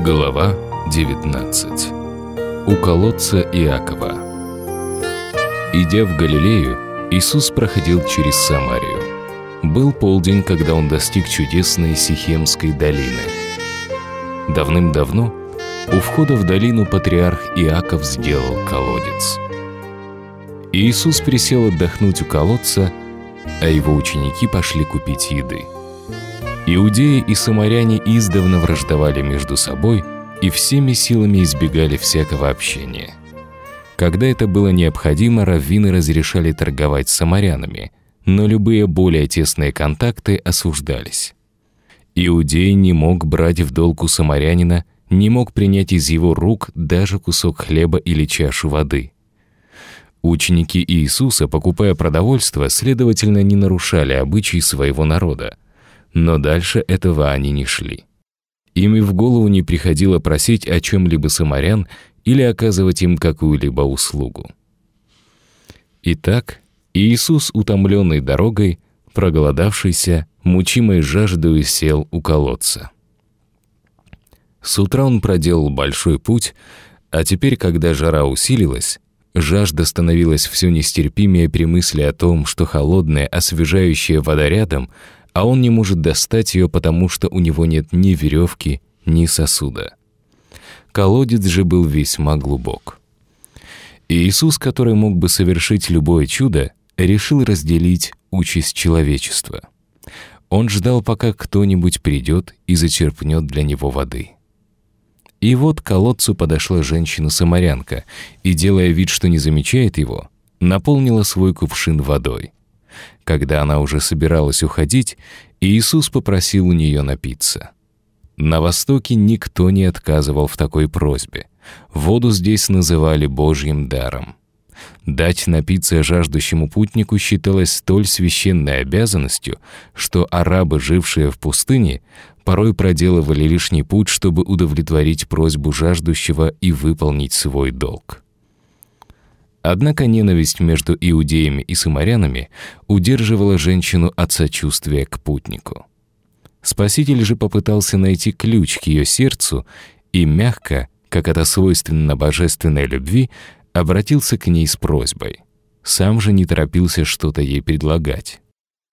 Глава 19. У колодца Иакова. Идя в Галилею, Иисус проходил через Самарию. Был полдень, когда он достиг чудесной Сихемской долины. Давным-давно у входа в долину патриарх Иаков сделал колодец. Иисус присел отдохнуть у колодца, а его ученики пошли купить еды. Иудеи и самаряне издавна враждовали между собой и всеми силами избегали всякого общения. Когда это было необходимо, раввины разрешали торговать с самарянами, но любые более тесные контакты осуждались. Иудей не мог брать в долг у самарянина, не мог принять из его рук даже кусок хлеба или чашу воды. Ученики Иисуса, покупая продовольствие, следовательно, не нарушали обычаи своего народа. Но дальше этого они не шли. Им и в голову не приходило просить о чем-либо самарян или оказывать им какую-либо услугу. Итак, Иисус, утомленный дорогой, проголодавшийся, мучимый жаждою, сел у колодца. С утра он проделал большой путь, а теперь, когда жара усилилась, жажда становилась все нестерпимее при мысли о том, что холодная, освежающая вода рядом, а он не может достать ее, потому что у него нет ни веревки, ни сосуда. Колодец же был весьма глубок. И Иисус, который мог бы совершить любое чудо, решил разделить участь человечества. Он ждал, пока кто-нибудь придет и зачерпнет для него воды. И вот к колодцу подошла женщина-самарянка и, делая вид, что не замечает его, наполнила свой кувшин водой. Когда она уже собиралась уходить, Иисус попросил у нее напиться. На Востоке никто не отказывал в такой просьбе. Воду здесь называли Божьим даром. Дать напиться жаждущему путнику считалось столь священной обязанностью, что арабы, жившие в пустыне, порой проделывали лишний путь, чтобы удовлетворить просьбу жаждущего и выполнить свой долг. Однако ненависть между иудеями и самарянами удерживала женщину от сочувствия к путнику. Спаситель же попытался найти ключ к ее сердцу и мягко, как это свойственно божественной любви, обратился к ней с просьбой. Сам же не торопился что-то ей предлагать.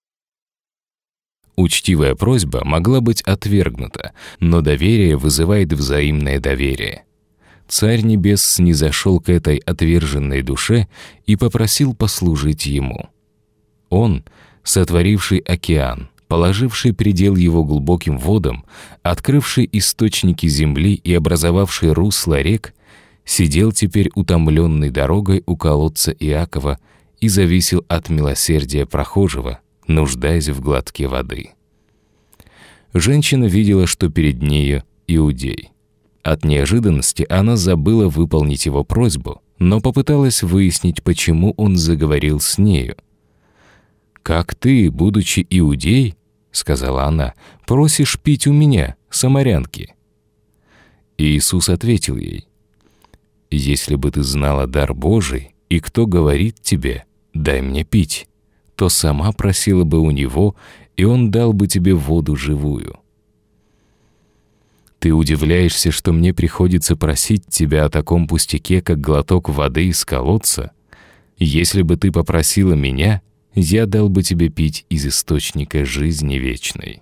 Учтивая просьба могла быть отвергнута, но доверие вызывает взаимное доверие. Царь Небес снизошел к этой отверженной душе и попросил послужить ему. Он, сотворивший океан, положивший предел его глубоким водам, открывший источники земли и образовавший русла рек, сидел теперь утомленный дорогой у колодца Иакова и зависел от милосердия прохожего, нуждаясь в глотке воды. Женщина видела, что перед нею иудей. От неожиданности она забыла выполнить его просьбу, но попыталась выяснить, почему он заговорил с нею. «Как ты, будучи иудей, — сказала она, — просишь пить у меня, самарянки?» Иисус ответил ей: «Если бы ты знала дар Божий, и кто говорит тебе: дай мне пить, то сама просила бы у него, и он дал бы тебе воду живую. Ты удивляешься, что мне приходится просить тебя о таком пустяке, как глоток воды из колодца? Если бы ты попросила меня, я дал бы тебе пить из источника жизни вечной».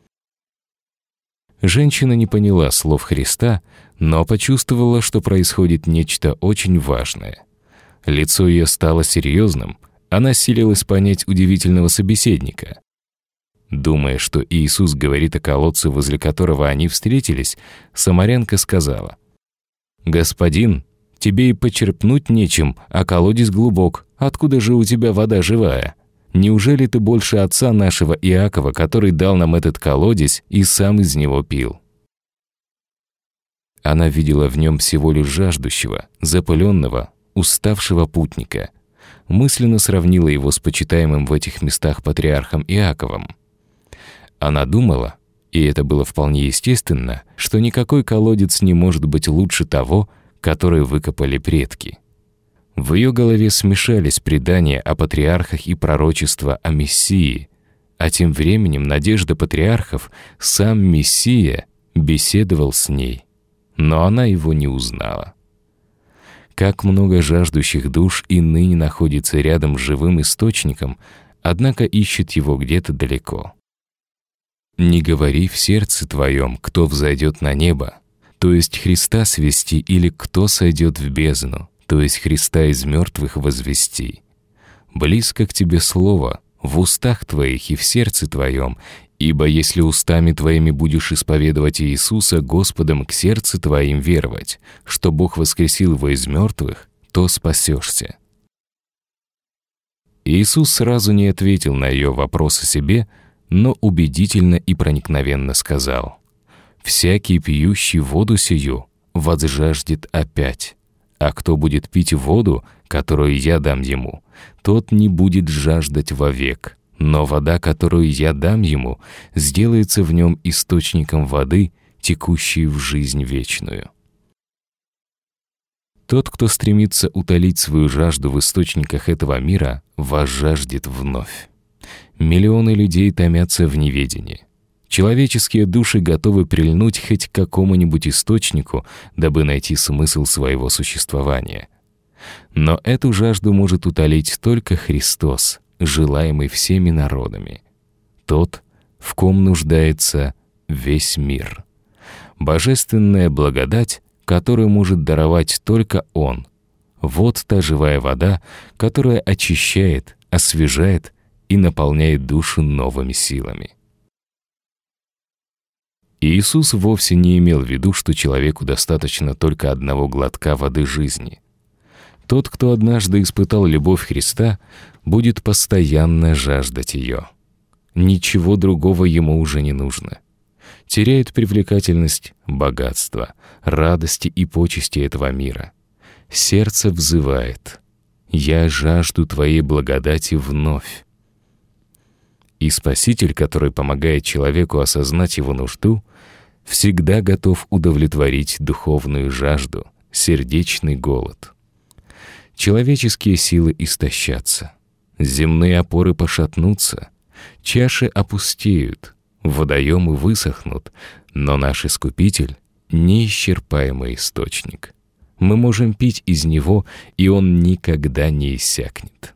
Женщина не поняла слов Христа, но почувствовала, что происходит нечто очень важное. Лицо ее стало серьезным, она силилась понять удивительного собеседника. Думая, что Иисус говорит о колодце, возле которого они встретились, самарянка сказала: «Господин, тебе и почерпнуть нечем, а колодец глубок. Откуда же у тебя вода живая? Неужели ты больше отца нашего Иакова, который дал нам этот колодец и сам из него пил?» Она видела в нем всего лишь жаждущего, запыленного, уставшего путника. Мысленно сравнила его с почитаемым в этих местах патриархом Иаковом. Она думала, и это было вполне естественно, что никакой колодец не может быть лучше того, который выкопали предки. В ее голове смешались предания о патриархах и пророчества о Мессии, а тем временем надежда патриархов, сам Мессия, беседовал с ней. но она его не узнала. Как много жаждущих душ и ныне находится рядом с живым источником, однако ищет его где-то далеко. Не говори в сердце твоем, кто взойдет на небо, то есть Христа свести, или кто сойдет в бездну, то есть Христа из мертвых возвести. Близко к тебе слово, в устах твоих и в сердце твоем, ибо если устами твоими будешь исповедовать Иисуса Господом, к сердцу твоим веровать, что Бог воскресил его из мертвых, то спасешься». Иисус сразу не ответил на ее вопрос о себе, но убедительно и проникновенно сказал: «Всякий, пьющий воду сию, возжаждет опять, а кто будет пить воду, которую я дам ему, тот не будет жаждать вовек, но вода, которую я дам ему, сделается в нем источником воды, текущей в жизнь вечную». Тот, кто стремится утолить свою жажду в источниках этого мира, возжаждет вновь. Миллионы людей томятся в неведении. Человеческие души готовы прильнуть хоть к какому-нибудь источнику, дабы найти смысл своего существования. Но эту жажду может утолить только Христос, желаемый всеми народами. Тот, в ком нуждается весь мир. Божественная благодать, которую может даровать только Он. Вот та живая вода, которая очищает, освежает и наполняет душу новыми силами. Иисус вовсе не имел в виду, что человеку достаточно только одного глотка воды жизни. Тот, кто однажды испытал любовь Христа, будет постоянно жаждать ее. Ничего другого ему уже не нужно. Теряет привлекательность богатства, радости и почести этого мира. Сердце взывает: «Я жажду Твоей благодати вновь». И Спаситель, который помогает человеку осознать его нужду, всегда готов удовлетворить духовную жажду, сердечный голод. Человеческие силы истощатся, земные опоры пошатнутся, чаши опустеют, водоемы высохнут, но наш Искупитель — неисчерпаемый источник. Мы можем пить из Него, и Он никогда не иссякнет.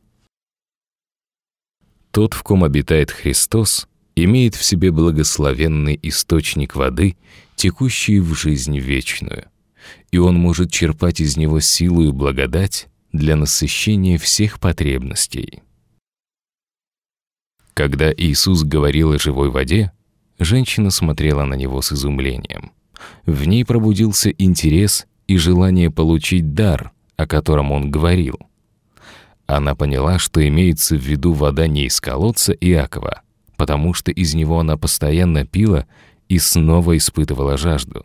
Тот, в ком обитает Христос, имеет в себе благословенный источник воды, текущий в жизнь вечную, и он может черпать из него силу и благодать для насыщения всех потребностей. Когда Иисус говорил о живой воде, женщина смотрела на него с изумлением. В ней пробудился интерес и желание получить дар, о котором он говорил. Она поняла, что имеется в виду вода не из колодца Иакова, потому что из него она постоянно пила и снова испытывала жажду.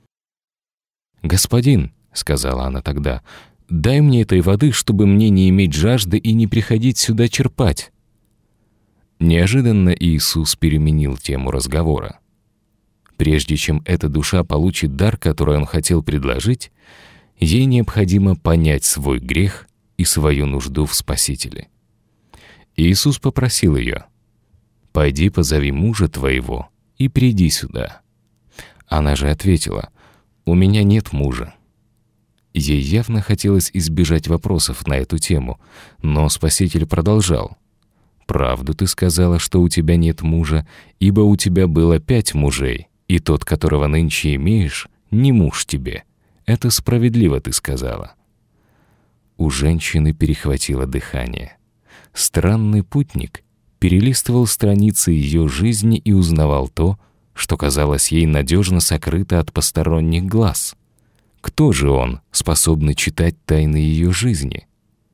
«Господин», — сказала она тогда, — «дай мне этой воды, чтобы мне не иметь жажды и не приходить сюда черпать». Неожиданно Иисус переменил тему разговора. Прежде чем эта душа получит дар, который Он хотел предложить, ей необходимо понять свой грех и свою нужду в Спасителе. Иисус попросил ее: «Пойди позови мужа твоего и приди сюда». Она же ответила: «У меня нет мужа». Ей явно хотелось избежать вопросов на эту тему, но Спаситель продолжал: «Правду ты сказала, что у тебя нет мужа, ибо у тебя было 5 мужей, и тот, которого нынче имеешь, не муж тебе. Это справедливо ты сказала». У женщины перехватило дыхание. Странный путник перелистывал страницы ее жизни и узнавал то, что казалось ей надежно сокрыто от посторонних глаз. Кто же он, способный читать тайны ее жизни?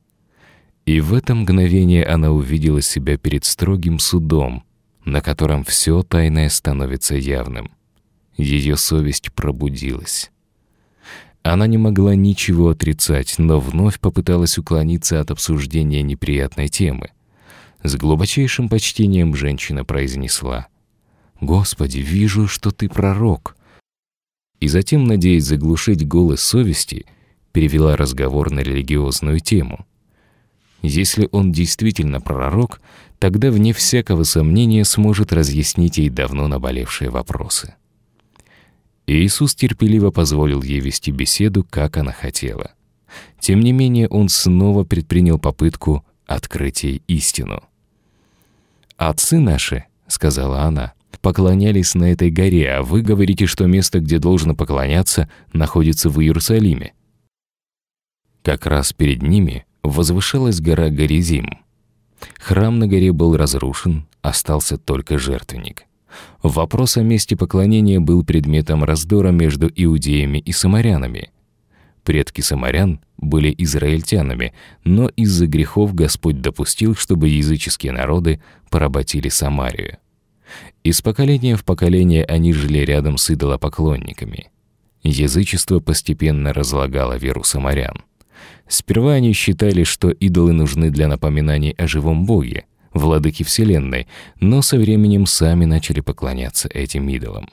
И в это мгновение она увидела себя перед строгим судом, на котором все тайное становится явным. Ее совесть пробудилась. Она не могла ничего отрицать, но вновь попыталась уклониться от обсуждения неприятной темы. С глубочайшим почтением женщина произнесла: «Господи, вижу, что ты пророк». И затем, надеясь заглушить голос совести, перевела разговор на религиозную тему. Если он действительно пророк, тогда вне всякого сомнения сможет разъяснить ей давно наболевшие вопросы. И Иисус терпеливо позволил ей вести беседу, как она хотела. Тем не менее, он снова предпринял попытку открыть ей истину. «Отцы наши, — сказала она, — поклонялись на этой горе, а вы говорите, что место, где должно поклоняться, находится в Иерусалиме». Как раз перед ними возвышалась гора Горизим. Храм на горе был разрушен, остался только жертвенник. Вопрос о месте поклонения был предметом раздора между иудеями и самарянами. Предки самарян были израильтянами, но из-за грехов Господь допустил, чтобы языческие народы поработили Самарию. Из поколения в поколение они жили рядом с идолопоклонниками. Язычество постепенно разлагало веру самарян. Сперва они считали, что идолы нужны для напоминаний о живом Боге, владыке Вселенной, но со временем сами начали поклоняться этим идолам.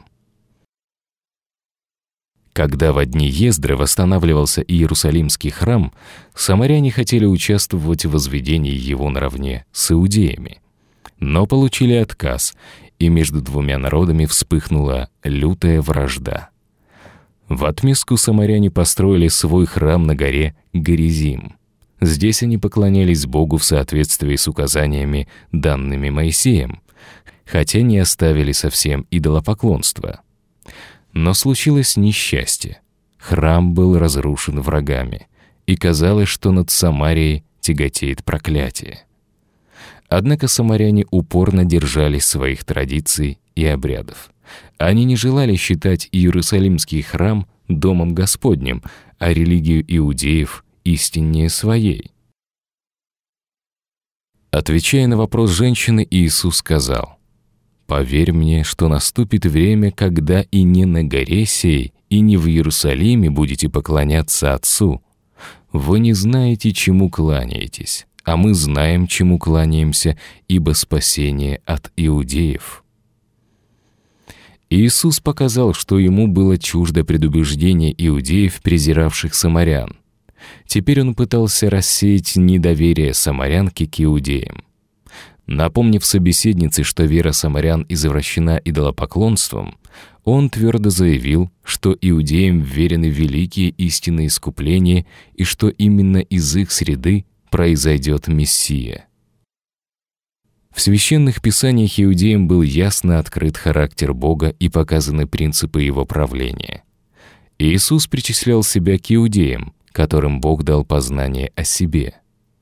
Когда во дни Ездры восстанавливался Иерусалимский храм, самаряне хотели участвовать в возведении его наравне с иудеями, но получили отказ, и между двумя народами вспыхнула лютая вражда. В отместку самаряне построили свой храм на горе Горизим. Здесь они поклонялись Богу в соответствии с указаниями, данными Моисеем, хотя не оставили совсем идолопоклонство. Но случилось несчастье. Храм был разрушен врагами, и казалось, что над Самарией тяготеет проклятие. Однако самаряне упорно держались своих традиций и обрядов. Они не желали считать Иерусалимский храм домом Господним, а религию иудеев истиннее своей. Отвечая на вопрос женщины, Иисус сказал: «Поверь мне, что наступит время, когда и не на горе сей, и не в Иерусалиме будете поклоняться Отцу. Вы не знаете, чему кланяетесь, а мы знаем, чему кланяемся, ибо спасение от иудеев». Иисус показал, что ему было чуждо предубеждение иудеев, презиравших самарян. Теперь он пытался рассеять недоверие самарянки к иудеям. Напомнив собеседнице, что вера самарян извращена идолопоклонством, он твердо заявил, что иудеям верены великие истинные искупления и что именно из их среды произойдет Мессия. В священных писаниях иудеям был ясно открыт характер Бога и показаны принципы Его правления. Иисус причислял себя к иудеям, которым Бог дал познание о себе.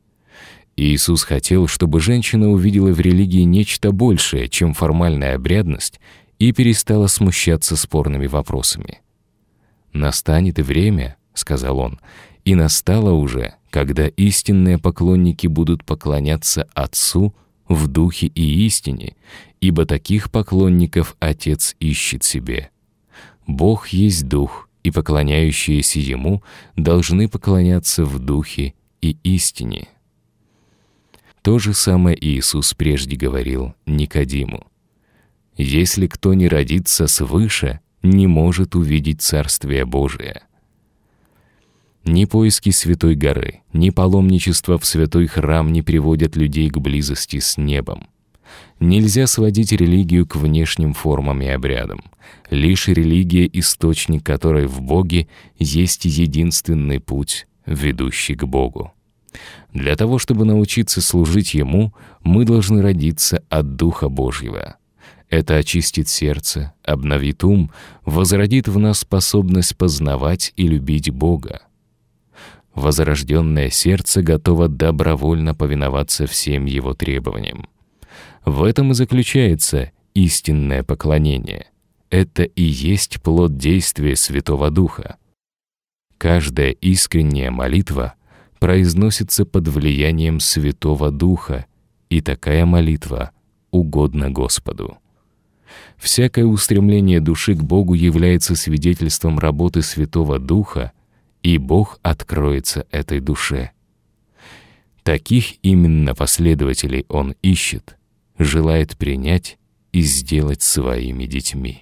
Иисус хотел, чтобы женщина увидела в религии нечто большее, чем формальная обрядность, и перестала смущаться спорными вопросами. «Настанет и время, — сказал Он, — и настало уже, когда истинные поклонники будут поклоняться Отцу в духе и истине, ибо таких поклонников Отец ищет себе. Бог есть Дух, и поклоняющиеся Ему должны поклоняться в духе и истине». То же самое Иисус прежде говорил Никодиму: «Если кто не родится свыше, не может увидеть Царствие Божие». Ни поиски Святой горы, ни паломничество в святой храм не приводят людей к близости с небом. Нельзя сводить религию к внешним формам и обрядам. Лишь религия, источник которой в Боге, есть единственный путь, ведущий к Богу. Для того, чтобы научиться служить Ему, мы должны родиться от Духа Божьего. Это очистит сердце, обновит ум, возродит в нас способность познавать и любить Бога. Возрожденное сердце готово добровольно повиноваться всем Его требованиям. В этом и заключается истинное поклонение. Это и есть плод действия Святого Духа. Каждая искренняя молитва произносится под влиянием Святого Духа, и такая молитва угодна Господу. Всякое устремление души к Богу является свидетельством работы Святого Духа, и Бог откроется этой душе. Таких именно последователей Он ищет, желает принять и сделать своими детьми.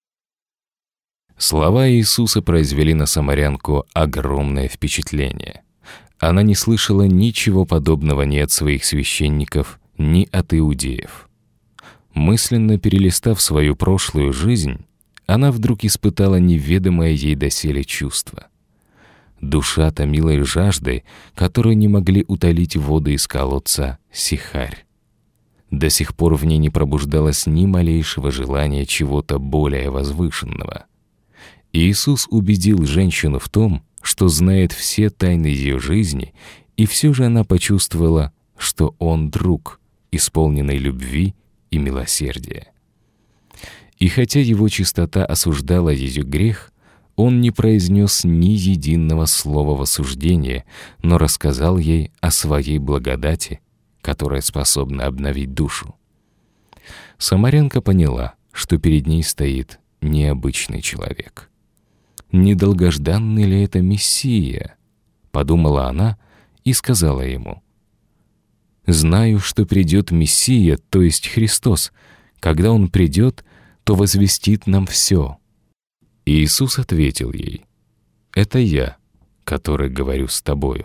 Слова Иисуса произвели на самарянку огромное впечатление. Она не слышала ничего подобного ни от своих священников, ни от иудеев. Мысленно перелистав свою прошлую жизнь, она вдруг испытала неведомое ей доселе чувство. Душа томилась жаждой, которую не могли утолить воды из колодца Сихарь. До сих пор в ней не пробуждалось ни малейшего желания чего-то более возвышенного. Иисус убедил женщину в том, что знает все тайны ее жизни, и все же она почувствовала, что Он друг, исполненный любви и милосердия. И хотя его чистота осуждала ее грех, Он не произнес ни единого слова в осуждение, но рассказал ей о своей благодати, которая способна обновить душу. Самарянка поняла, что перед ней стоит необычный человек. «Недолгожданный ли это Мессия?» — подумала она и сказала ему: «Знаю, что придет Мессия, то есть Христос. Когда Он придет, то возвестит нам все». И Иисус ответил ей: «Это я, который говорю с тобою».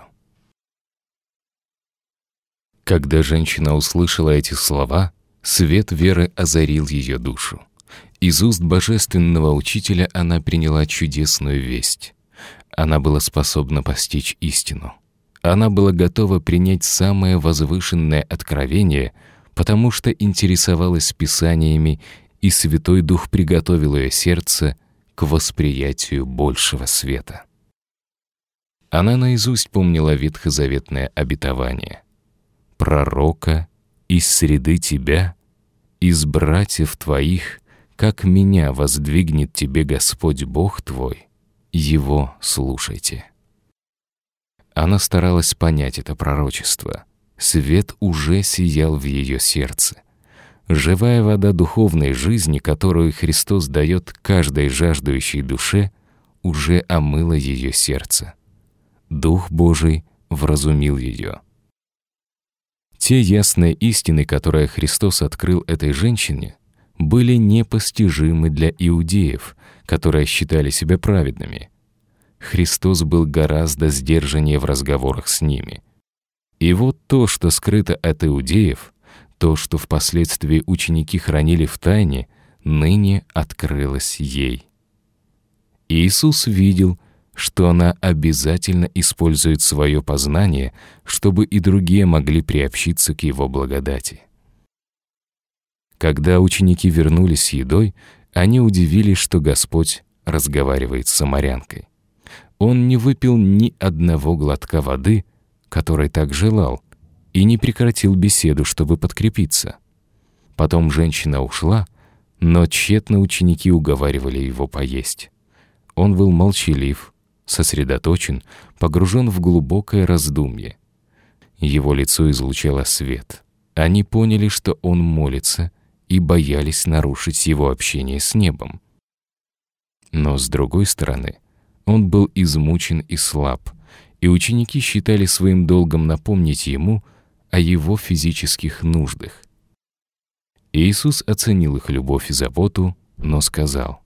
Когда женщина услышала эти слова, свет веры озарил ее душу. Из уст божественного учителя она приняла чудесную весть. Она была способна постичь истину. Она была готова принять самое возвышенное откровение, потому что интересовалась Писаниями, и Святой Дух приготовил ее сердце к восприятию большего света. Она наизусть помнила ветхозаветное обетование: «Пророка из среды тебя, из братьев твоих, как меня воздвигнет тебе Господь Бог твой, Его слушайте». Она старалась понять это пророчество. Свет уже сиял в ее сердце. Живая вода духовной жизни, которую Христос дает каждой жаждущей душе, уже омыла ее сердце. Дух Божий вразумил ее. Те ясные истины, которые Христос открыл этой женщине, были непостижимы для иудеев, которые считали себя праведными. Христос был гораздо сдержаннее в разговорах с ними. И вот то, что скрыто от иудеев, то, что впоследствии ученики хранили в тайне, ныне открылось ей. Иисус видел, что она обязательно использует свое познание, чтобы и другие могли приобщиться к Его благодати. Когда ученики вернулись с едой, они удивились, что Господь разговаривает с самарянкой. Он не выпил ни одного глотка воды, которой так желал, и не прекратил беседу, чтобы подкрепиться. Потом женщина ушла, но тщетно ученики уговаривали его поесть. Он был молчалив, сосредоточен, погружен в глубокое раздумье. Его лицо излучало свет. Они поняли, что он молится, и боялись нарушить его общение с небом. Но, с другой стороны, он был измучен и слаб, и ученики считали своим долгом напомнить ему о его физических нуждах. Иисус оценил их любовь и заботу, но сказал: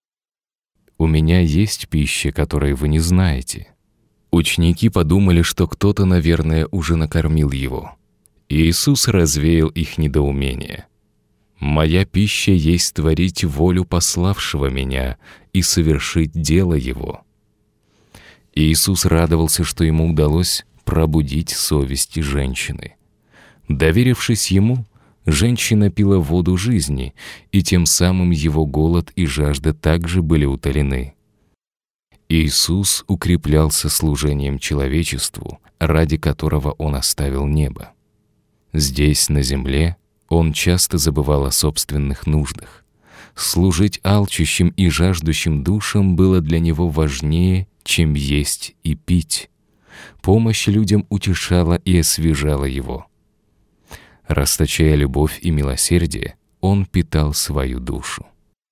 «У меня есть пища, которой вы не знаете». Ученики подумали, что кто-то, наверное, уже накормил его. Иисус развеял их недоумение. «Моя пища есть творить волю пославшего меня и совершить дело Его». Иисус радовался, что ему удалось пробудить совесть женщины. Доверившись Ему, женщина пила воду жизни, и тем самым его голод и жажда также были утолены. Иисус укреплялся служением человечеству, ради которого Он оставил небо. Здесь, на земле, Он часто забывал о собственных нуждах. Служить алчущим и жаждущим душам было для Него важнее, чем есть и пить. Помощь людям утешала и освежала Его. Расточая любовь и милосердие, Он питал свою душу.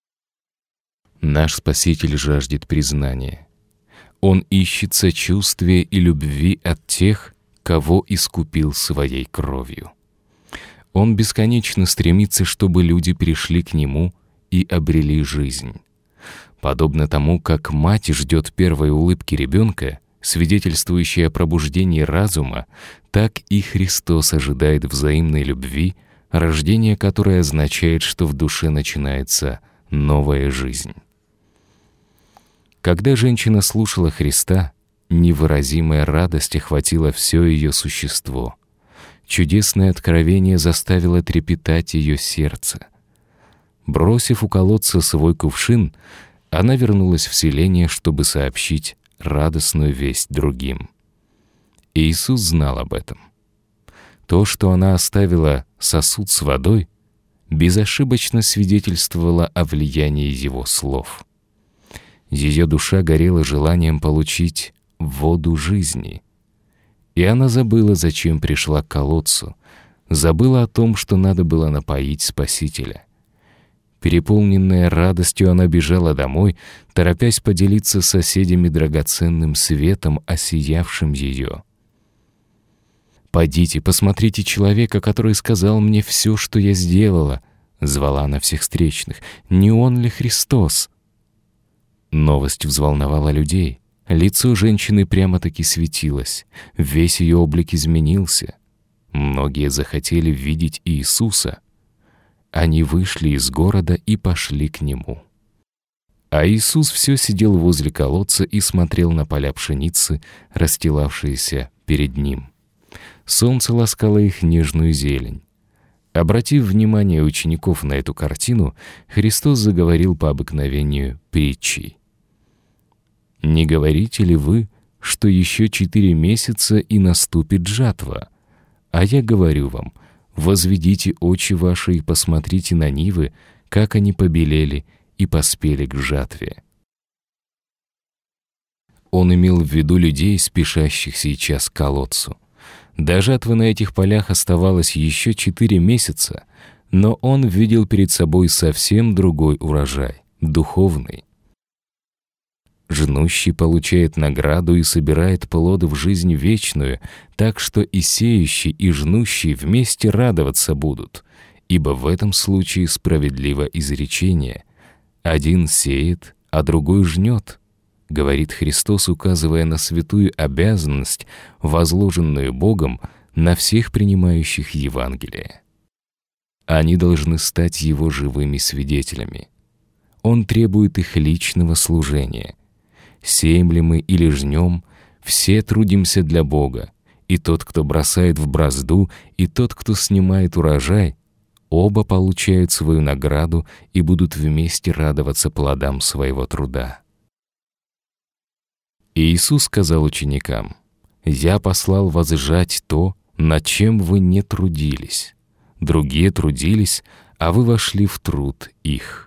Наш Спаситель жаждет признания. Он ищет сочувствия и любви от тех, кого искупил своей кровью. Он бесконечно стремится, чтобы люди пришли к Нему и обрели жизнь. Подобно тому, как мать ждет первой улыбки ребенка, свидетельствующей о пробуждении разума, так и Христос ожидает взаимной любви, рождение которой означает, что в душе начинается новая жизнь. Когда женщина слушала Христа, невыразимая радость охватила все ее существо. Чудесное откровение заставило трепетать ее сердце. Бросив у колодца свой кувшин, она вернулась в селение, чтобы сообщить радостную весть другим. Иисус знал об этом. То, что она оставила сосуд с водой, безошибочно свидетельствовало о влиянии его слов. Ее душа горела желанием получить воду жизни, и она забыла, зачем пришла к колодцу, забыла о том, что надо было напоить Спасителя. Переполненная радостью, она бежала домой, торопясь поделиться с соседями драгоценным светом, осиявшим ее. «Пойдите, посмотрите человека, который сказал мне все, что я сделала», — звала она всех встречных. «Не он ли Христос?» Новость взволновала людей. Лицо женщины прямо-таки светилось. Весь ее облик изменился. Многие захотели видеть Иисуса. Они вышли из города и пошли к Нему. А Иисус все сидел возле колодца и смотрел на поля пшеницы, расстилавшиеся перед Ним. Солнце ласкало их нежную зелень. Обратив внимание учеников на эту картину, Христос заговорил по обыкновению притчей. «Не говорите ли вы, что еще 4 месяца и наступит жатва? А я говорю вам, возведите очи ваши и посмотрите на нивы, как они побелели и поспели к жатве». Он имел в виду людей, спешащих сейчас к колодцу. До жатвы на этих полях оставалось еще 4 месяца, но он видел перед собой совсем другой урожай, духовный. Жнущий получает награду и собирает плоды в жизнь вечную, так что и сеющий, и жнущий вместе радоваться будут, ибо в этом случае справедливо изречение: «Один сеет, а другой жнет», — говорит Христос, указывая на святую обязанность, возложенную Богом на всех принимающих Евангелие. Они должны стать Его живыми свидетелями. Он требует их личного служения. Сеем ли мы или жнем, все трудимся для Бога, и тот, кто бросает в бразду, и тот, кто снимает урожай, оба получают свою награду и будут вместе радоваться плодам своего труда. И Иисус сказал ученикам: «Я послал вас жать то, над чем вы не трудились. Другие трудились, а вы вошли в труд их».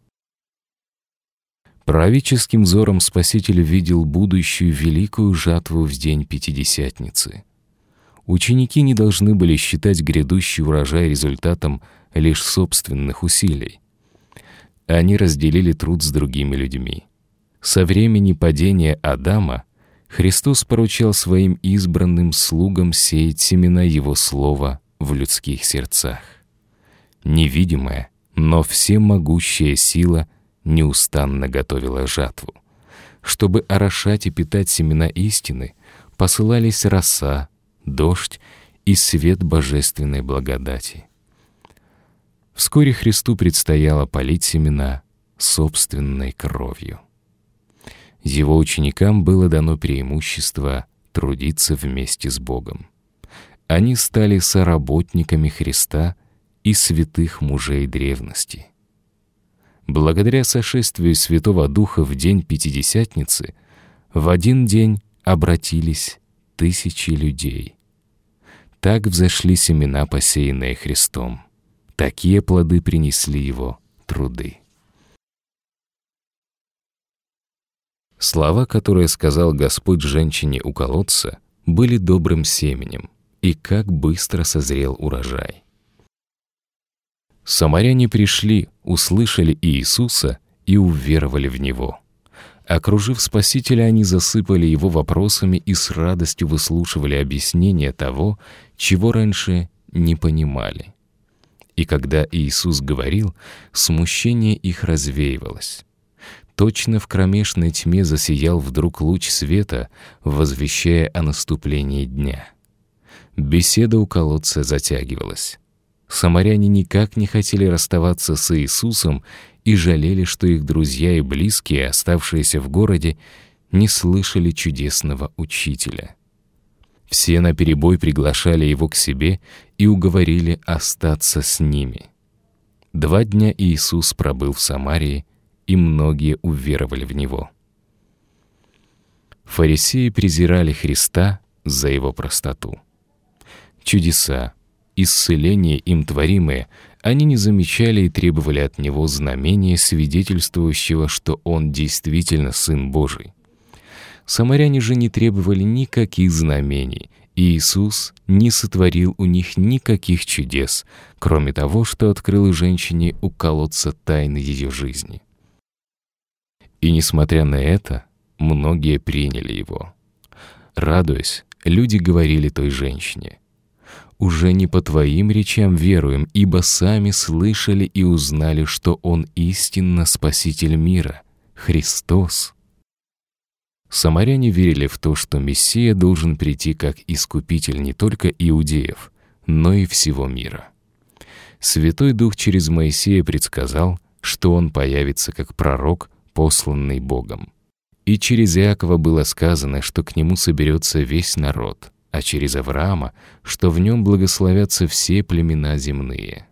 Праведческим взором Спаситель видел будущую великую жатву в день Пятидесятницы. Ученики не должны были считать грядущий урожай результатом лишь собственных усилий. Они разделили труд с другими людьми. Со времени падения Адама Христос поручал своим избранным слугам сеять семена Его Слова в людских сердцах. Невидимая, но всемогущая сила неустанно готовила жатву. Чтобы орошать и питать семена истины, посылались роса, дождь и свет божественной благодати. Вскоре Христу предстояло полить семена собственной кровью. Его ученикам было дано преимущество трудиться вместе с Богом. Они стали соработниками Христа и святых мужей древности. Благодаря сошествию Святого Духа в день Пятидесятницы в один день обратились тысячи людей. Так взошли семена, посеянные Христом. Такие плоды принесли Его труды. Слова, которые сказал Господь женщине у колодца, были добрым семенем, и как быстро созрел урожай. Самаряне пришли, услышали Иисуса и уверовали в Него. Окружив Спасителя, они засыпали Его вопросами и с радостью выслушивали объяснение того, чего раньше не понимали. И когда Иисус говорил, смущение их развеивалось. Точно в кромешной тьме засиял вдруг луч света, возвещая о наступлении дня. Беседа у колодца затягивалась. Самаряне никак не хотели расставаться с Иисусом и жалели, что их друзья и близкие, оставшиеся в городе, не слышали чудесного учителя. Все наперебой приглашали его к себе и уговорили остаться с ними. 2 дня Иисус пробыл в Самарии, и многие уверовали в Него. Фарисеи презирали Христа за Его простоту. Чудеса, исцеления им творимые, они не замечали и требовали от Него знамения, свидетельствующего, что Он действительно Сын Божий. Самаряне же не требовали никаких знамений, и Иисус не сотворил у них никаких чудес, кроме того, что открыл женщине у колодца тайны ее жизни. И несмотря на это, многие приняли Его. Радуясь, люди говорили той женщине: «Уже не по Твоим речам веруем, ибо сами слышали и узнали, что Он истинно Спаситель мира, Христос». Самаряне верили в то, что Мессия должен прийти как Искупитель не только иудеев, но и всего мира. Святой Дух через Моисея предсказал, что Он появится как пророк, посланный Богом. И через Иакова было сказано, что к нему соберется весь народ, а через Авраама, что в нем благословятся все племена земные.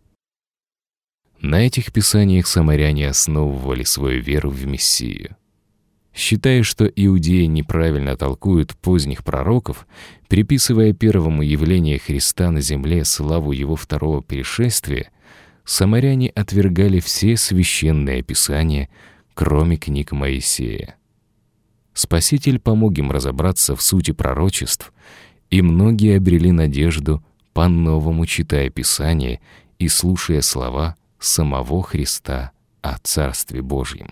На этих писаниях самаряне основывали свою веру в Мессию. Считая, что иудеи неправильно толкуют поздних пророков, приписывая первому явлению Христа на земле славу Его второго пришествия, самаряне отвергали все священные писания, кроме книг Моисея. Спаситель помог им разобраться в сути пророчеств, и многие обрели надежду, по-новому читая Писание и слушая слова самого Христа о Царстве Божьем.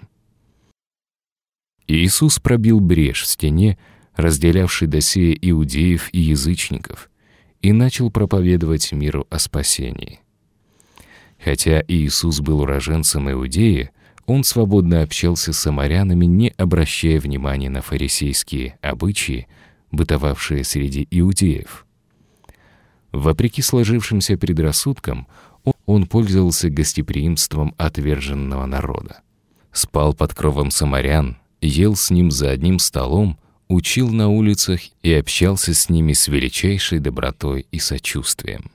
Иисус пробил брешь в стене, разделявшей доселе иудеев и язычников, и начал проповедовать миру о спасении. Хотя Иисус был уроженцем Иудеи, Он свободно общался с самарянами, не обращая внимания на фарисейские обычаи, бытовавшие среди иудеев. Вопреки сложившимся предрассудкам, Он пользовался гостеприимством отверженного народа. Спал под кровом самарян, ел с ним за одним столом, учил на улицах и общался с ними с величайшей добротой и сочувствием.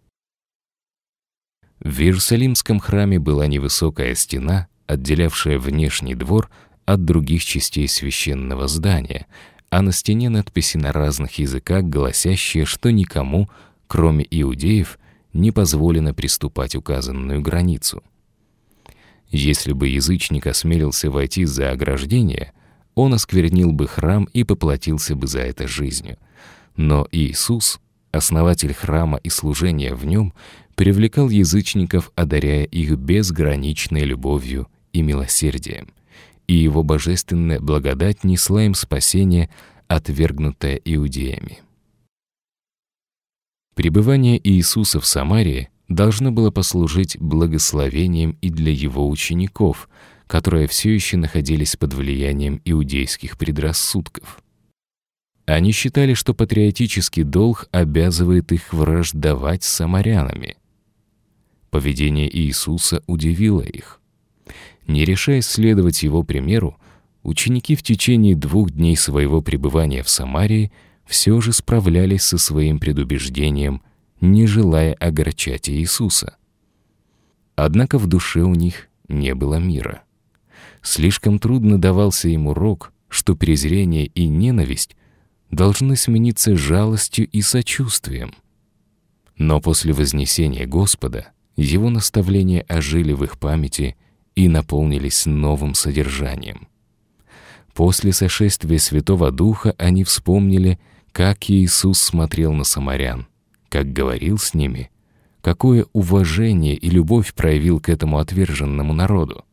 В Иерусалимском храме была невысокая стена, отделявшая внешний двор от других частей священного здания, а на стене надписи на разных языках, гласящие, что никому, кроме иудеев, не позволено приступать указанную границу. Если бы язычник осмелился войти за ограждение, он осквернил бы храм и поплатился бы за это жизнью. Но Иисус, основатель храма и служения в нем, привлекал язычников, одаряя их безграничной любовью и милосердием, и Его божественная благодать несла им спасение, отвергнутое иудеями. Пребывание Иисуса в Самарии должно было послужить благословением и для Его учеников, которые все еще находились под влиянием иудейских предрассудков. Они считали, что патриотический долг обязывает их враждовать с самарянами. Поведение Иисуса удивило их. Не решаясь следовать Его примеру, ученики в течение 2 дней своего пребывания в Самарии все же справлялись со своим предубеждением, не желая огорчать Иисуса. Однако в душе у них не было мира. Слишком трудно давался им урок, что презрение и ненависть должны смениться жалостью и сочувствием. Но после вознесения Господа Его наставления ожили в их памяти и наполнились новым содержанием. После сошествия Святого Духа они вспомнили, как Иисус смотрел на самарян, как говорил с ними, какое уважение и любовь проявил к этому отверженному народу.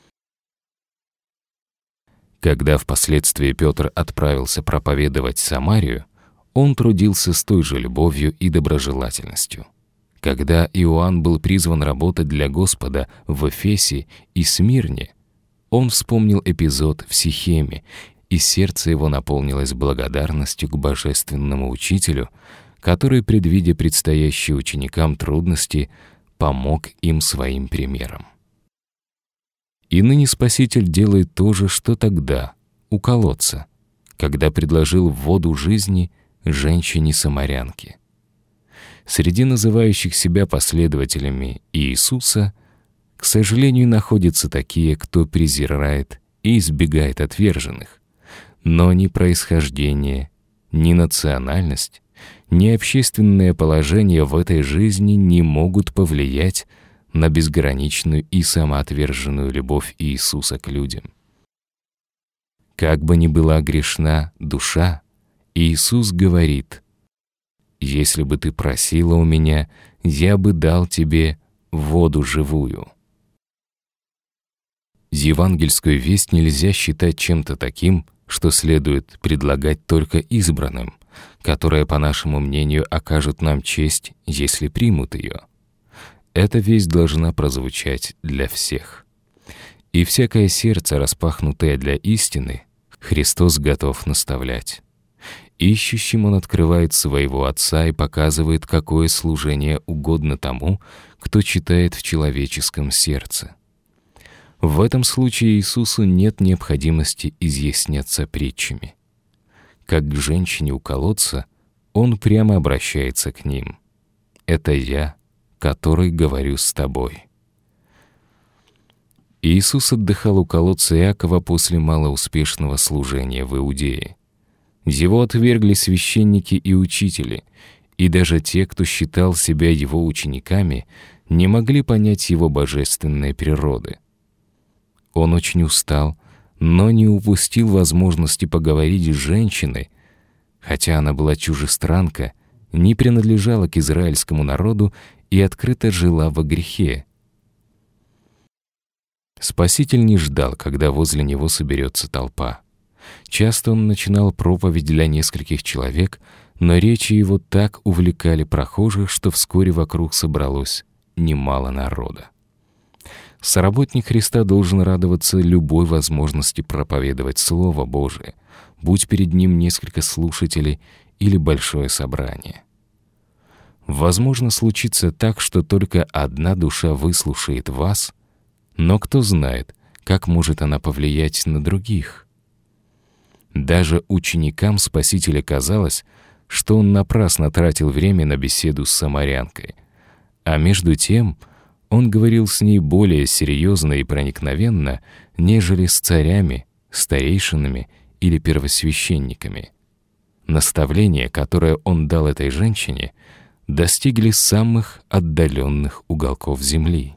Когда впоследствии Петр отправился проповедовать Самарию, он трудился с той же любовью и доброжелательностью. Когда Иоанн был призван работать для Господа в Эфесе и Смирне, он вспомнил эпизод в Сихеме, и сердце его наполнилось благодарностью к божественному учителю, который, предвидя предстоящие ученикам трудности, помог им своим примером. И ныне Спаситель делает то же, что тогда, у колодца, когда предложил воду жизни женщине-самарянке. Среди называющих себя последователями Иисуса, к сожалению, находятся такие, кто презирает и избегает отверженных, но ни происхождение, ни национальность, ни общественное положение в этой жизни не могут повлиять на безграничную и самоотверженную любовь Иисуса к людям. Как бы ни была грешна душа, Иисус говорит: «Если бы ты просила у меня, я бы дал тебе воду живую». Евангельскую весть нельзя считать чем-то таким, что следует предлагать только избранным, которые, по нашему мнению, окажут нам честь, если примут ее. Эта весть должна прозвучать для всех. И всякое сердце, распахнутое для истины, Христос готов наставлять. Ищущим Он открывает своего Отца и показывает, какое служение угодно тому, кто читает в человеческом сердце. В этом случае Иисусу нет необходимости изъясняться притчами. Как к женщине у колодца, Он прямо обращается к ним. «Это я, который говорю с тобой». Иисус отдыхал у колодца Иакова после малоуспешного служения в Иудее. Его отвергли священники и учители, и даже те, кто считал себя его учениками, не могли понять его божественной природы. Он очень устал, но не упустил возможности поговорить с женщиной, хотя она была чужестранка, не принадлежала к израильскому народу и открыто жила во грехе. Спаситель не ждал, когда возле него соберется толпа. Часто он начинал проповедь для нескольких человек, но речи его так увлекали прохожих, что вскоре вокруг собралось немало народа. Соработник Христа должен радоваться любой возможности проповедовать Слово Божие, будь перед ним несколько слушателей или большое собрание. Возможно, случится так, что только одна душа выслушает вас, но кто знает, как может она повлиять на других. Даже ученикам Спасителя казалось, что он напрасно тратил время на беседу с самарянкой, а между тем он говорил с ней более серьезно и проникновенно, нежели с царями, старейшинами или первосвященниками. Наставления, которые он дал этой женщине, достигли самых отдаленных уголков земли.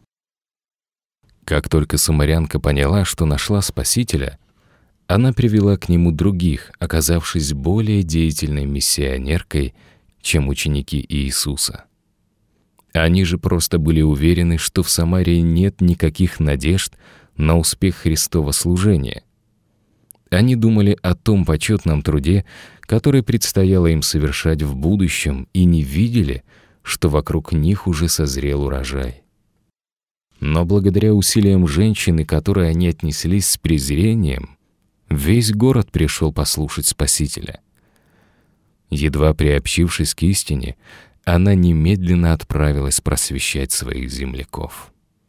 Как только самарянка поняла, что нашла Спасителя, она привела к нему других, оказавшись более деятельной миссионеркой, чем ученики Иисуса. Они же просто были уверены, что в Самарии нет никаких надежд на успех Христова служения. Они думали о том почетном труде, который предстояло им совершать в будущем, и не видели, что вокруг них уже созрел урожай. Но благодаря усилиям женщины, к которой они отнеслись с презрением, весь город пришел послушать Спасителя. Едва приобщившись к истине, она немедленно отправилась просвещать своих земляков.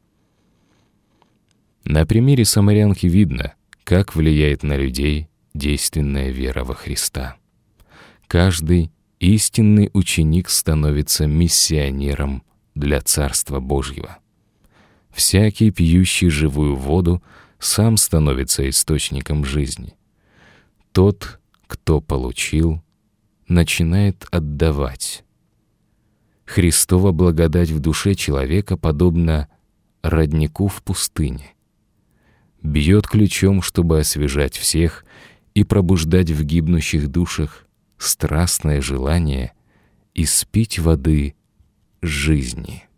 На примере самарянки видно, как влияет на людей действенная вера во Христа. Каждый истинный ученик становится миссионером для Царства Божьего. Всякий, пьющий живую воду, сам становится источником жизни. Тот, кто получил, начинает отдавать. Христова благодать в душе человека подобна роднику в пустыне. Бьет ключом, чтобы освежать всех и пробуждать в гибнущих душах страстное желание испить воды жизни.